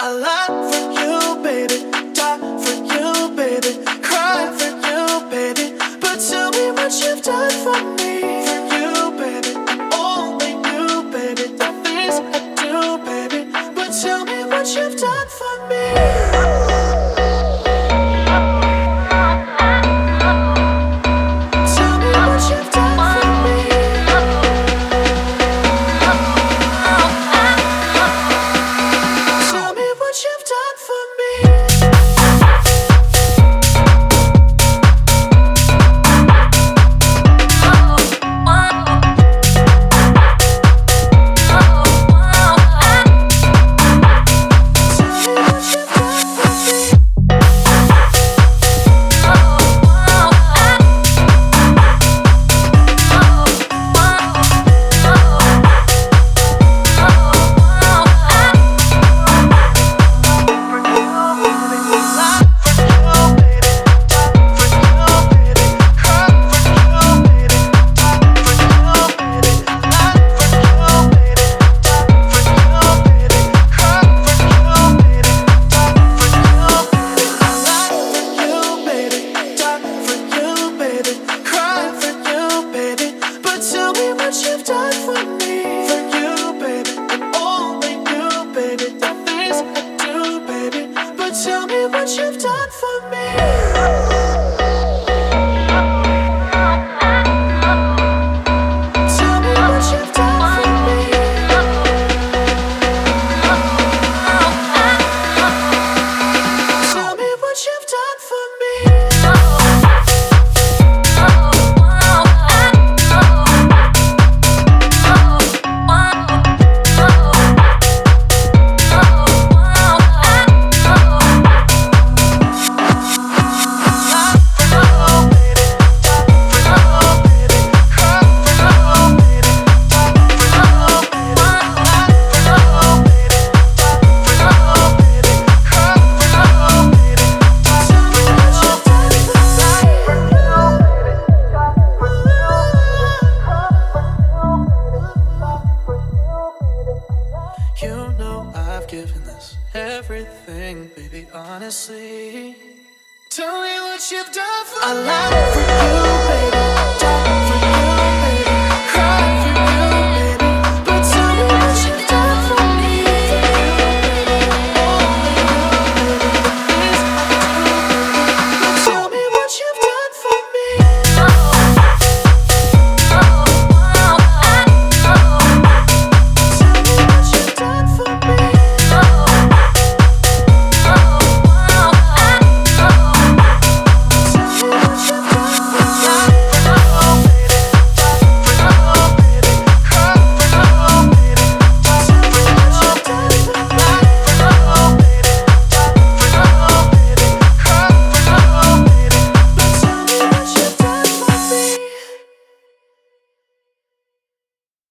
I lie for you, baby. Die for you, baby. Cry for you, baby. But tell me what you've done for me. For you, baby. Only you, baby. The things I do, baby. But tell me what you've done for me. Everything, baby, honestly. Tell me what you've done for me. I lie for you, baby. Die for